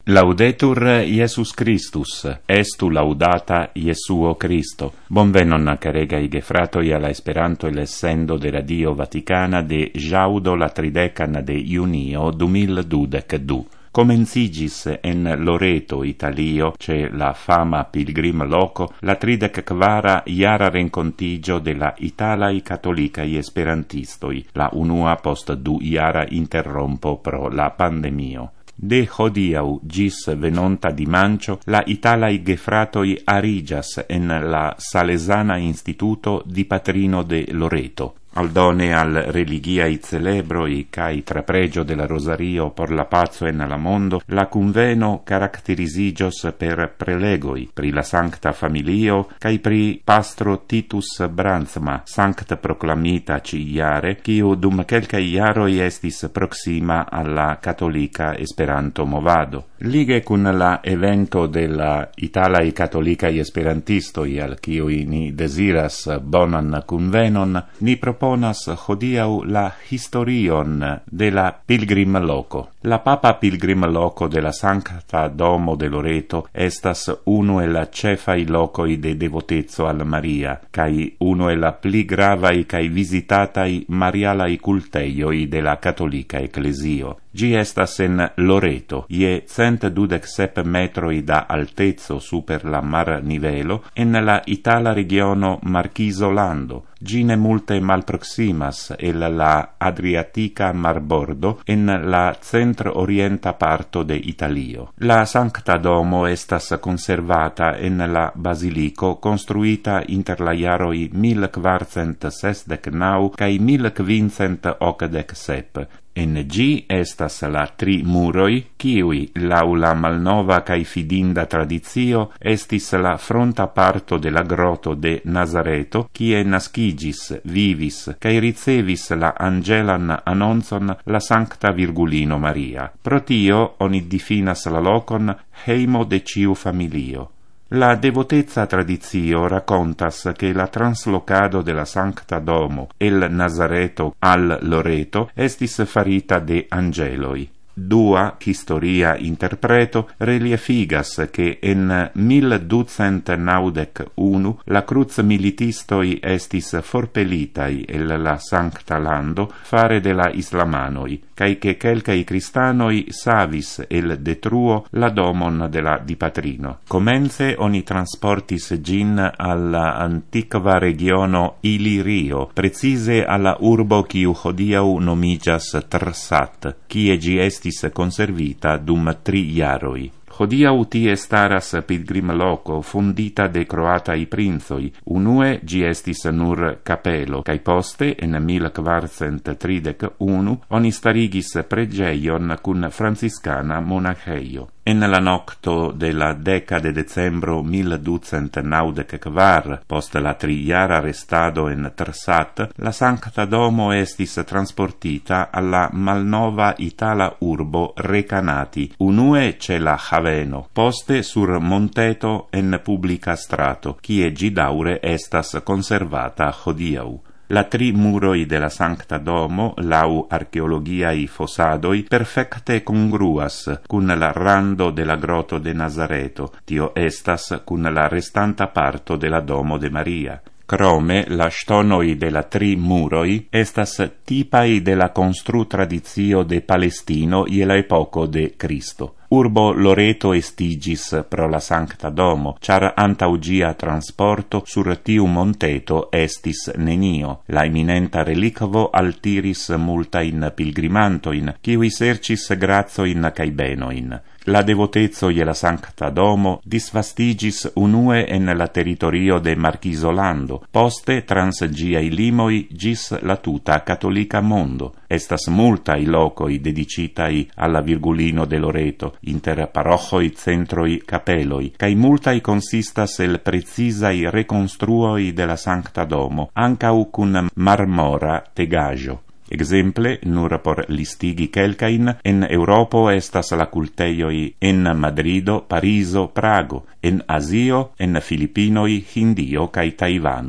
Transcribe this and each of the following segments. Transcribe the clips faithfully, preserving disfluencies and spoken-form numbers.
Laudetur Iesus Christus, estu laudata Iesuo Christo. Bonvenon caregai gefratoi alla Esperanto e l'essendo de Radio Vaticana de jaudo la tridecan de junio du mil dudec du. Comencigis en Loreto, Italio, ce la fama pilgrim loco, la tridec quara iara rencontigio de la Italai Catholicai Esperantistoi, la unua post du iara interrompo pro la pandemio. De hodiau gis venonta dimancio, la Italai gefratoi arigias en la Salesana Instituto di Patrino de Loreto. Aldone al religiai celebroi cae trapregio de la Rosario por la pazzo en la mondo, la conveno caracterisigios per prelegoi pri la Sancta Familio cae pri pastro Titus Brandsma, sancta proclamita ciiare, quiu dum quelcae iaroi estis proxima alla Catholica Esperanto movado. Lige cun la evento de la Italai Catholicai Esperantistoi al quiui ni desiras bonan convenon, ni proponas hodiau la historion de la pilgrim loco. La papa pilgrim loco de la Sancta Domo de Loreto estas uno e la cefai locoi de devotezzo al Maria, cae uno e la pli gravai cae visitatai marialai culteioi de la Catholica Ecclesio. Gi estas en Loreto, ie cent dudec sep metroi da altezzo super la mar nivelo, en la Itala regiono Marchisolando. Gi ne multe malproximas el la Adriatica marbordo en la centro-orienta parto de Italio. La Sancta Domo estas conservata en la basilico construita inter la jaroi mil quarcent sesdec nau cae mil quincent ocdec sep. En gi estas la tri muroi, kiui, lau la malnova cae fidinda tradizio, estis la fronta parto de la groto de Nazareto, kie nascigis, vivis, cae ricevis la angelan annonzon la Sancta Virgulino Maria. Pro tio oni difinas la locon heimo de ciu familio. La devotezza tradizio raccontas che la translocado de la Sancta Domo el Nazareto al Loreto estis farita de angeloi. Dua historia interpreto reliefigas che en mil ducent naudec unu la cruz militistoi estis forpelitai el la Sancta Lando fare de la islamanoi, cae che quelcai cristanoi savis el detruo la domon de la Dipatrino. Comence oni transportis gin alla antiqua regiono Ilirio, precise alla urbo quiu hodiau nomigas Trsat, kie gi estis conservita dum tri jaroi. Hodiau tie staras pilgrim loco fondita de croatai prinzoi. Unue gi estis nur capelo, cae poste, en mil quarcent tridec unu, oni starigis pregeion cun franciscana monacheio. En la nocto de la deca de decembro mil ducent naudec quar, post la triiara restado en Trsat, la Sancta Domo estis transportita alla malnova Itala urbo Recanati, unue ce la Haveno, poste sur monteto en publica strato, kie gi daure estas conservata hodiau. La tri muroi de la Sancta Domo, lau archeologiai fossadoi, perfecte congruas cun la rando de la groto de Nazareto, tio estas cun la restanta parto de la Domo de Maria. Crome, la stonoi de la tri muroi estas tipai de la constru tradizio de Palestino ie la epoco de Cristo. Urbo Loreto estigis pro la Sancta Domo, char antau gia transporto sur tiu monteto estis nenio. La eminenta relicvo altiris multain pilgrimantoin, kiui sercis grazoin cae benoin. La devotezzo ie la Sancta Domo disvastigis unue en la territorio de Marchisolando, poste trans giai limoi gis la tuta cattolica mondo. Estas multai locoi dedicitai alla Virgulino de Loreto, inter parochoi, centroi, capeloi, cae multai consistas el precisai reconstruoi de la Sancta Domo, ancau cun marmora tegajo. Exemple, nur por listigi quelcain, en Europo estas la culteioi en Madrido, Pariso, Prago, en Asio, en Filipinoi, Hindio cae Taivano.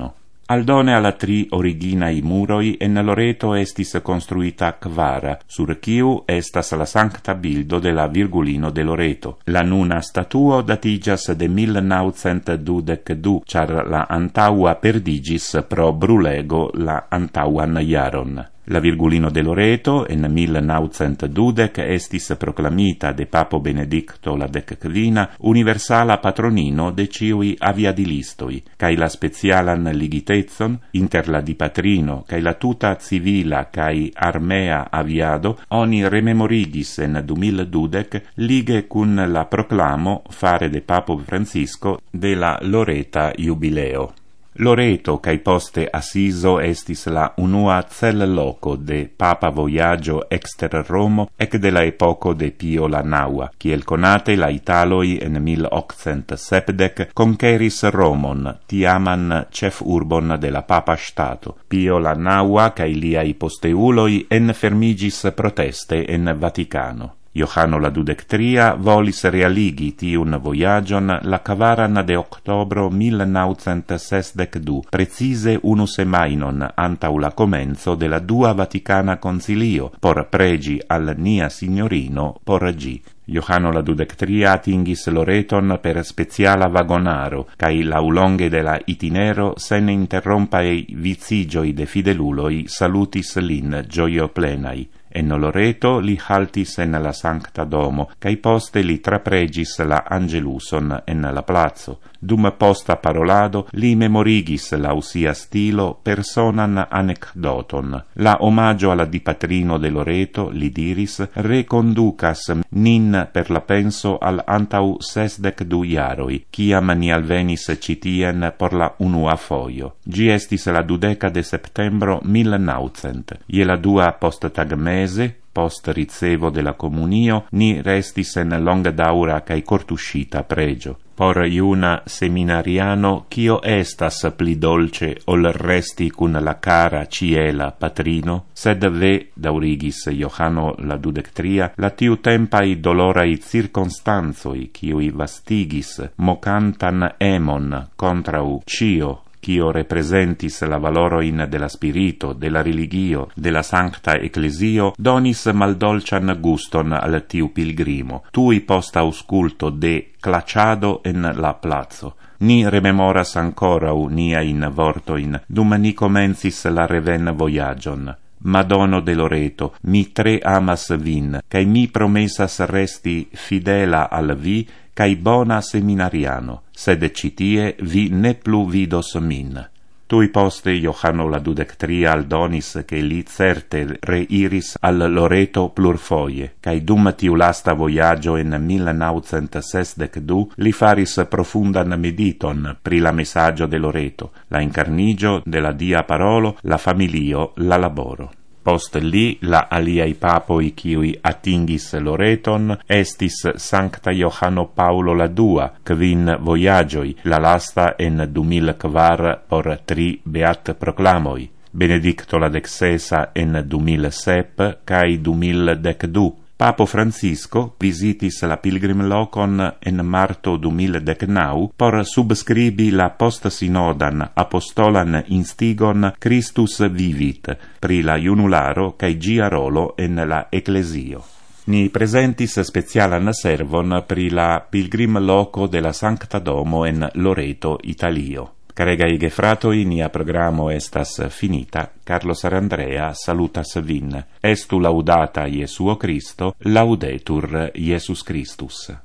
Aldone alla tri originae muroi en Loreto estis construita kvara, sur kiu estas la sancta bildo de la Virgulino de Loreto. La nuna statuo datigas de mil naucent dudec du, char la antaua perdigis pro brulego la antauan jaron. La Virgulino de Loreto en mil naucent dudec estis proclamita de Papo Benedicto la decquina universala patronino de ciui aviadilistoi, cae la specialan ligitezon inter la dipatrino cae la tuta civila cae armea aviado oni rememorigis en du mil dudec lige cun la proclamo fare de Papo Francisco de la Loreta Jubileo. Loreto cae poste Assiso estis la unua cel loco de papa voyaggio exter Romo ec de la epoco de Pio la Naua, kiel conate la Italoi en mil octcent sepdec conqueris Romon, tiaman cef urbon de la papa stato. Pio la Naua cae liai posteuloi enfermigis proteste en Vaticano. Johanno la dudectria volis realigi tiun voyagion la cavaran de octobro mil naucent sesdec du, precise unu semainon antau la comenzo de la dua Vaticana concilio, por pregi al nia signorino por gi. Johanno la dudectria atingis Loreton per speciala vagonaro, cae laulonge de la itinero sen interrompaei vizigioi de fideluloi salutis lin gioio plenai. En Loreto li haltis en la Sancta Domo, cae poste li trapregis la Angeluson en la plazo. Dum posta parolado li memorigis la sia stilo personan anecdoton. La omaggio alla dipatrino de Loreto, li diris, reconducas nin per la penso al antau sesdec du iaroi, ciam ni alvenis citien por la unua foio. Gi estis la dudeca de septembro mil naucent. Ie la dua post tagmese, post ricevo de la comunio, ni restis en longa daura cae cortuscita pregio. Por iuna seminariano, cio estas pli dolce ol resti cun la cara ciela patrino? Sed ve, daurigis Johanno la dudectria, la tiu tempai dolorai circonstanzoi, cioi vastigis, mocantan emon contrau cio, cio representis la valoroin de la spirito, de la religio, de la sancta ecclesio, donis maldolcian guston al tiu pilgrimo, tui post ausculto de claciado en la plazo. Ni rememoras ancorau niain vortoin, dum ni comencis la reven voyagion. Madono de Loreto, mi tre amas vin, cae mi promesas resti fidela al vi, cae bona seminariano, sed citie vi ne plu vidos min. Tui poste Johanno la dudectria aldonis che li certe reiris al Loreto plurfoie, cae dum tiu lasta voyaggio en mil naucent sesdec du li faris profundan mediton pri la messaggio de Loreto, la incarnigio de la dia parolo, la familio, la laboro. Post li la aliai papoi kiui atingis Loreton estis Sancta Johanno Paulo la dua, quin voyagioi, la lasta en du mil kvar por tri beat proclamoi, Benedicto la dexesa en du mil sep cae du mil dec du. Papo Francisco visitis la pilgrim locon en marto du mil dec nau por subscribi la post-sinodan apostolan instigon Christus vivit pri la junularo cae gia rolo en la ecclesio. Ni presentis specialan servon pri la pilgrim loco de la Sancta Domo en Loreto, Italio. Caregai gefratoi, nia programo estas finita. Carlo Sarandrea salutas vin. Estu laudata Iesuo Christo, laudetur Iesus Christus.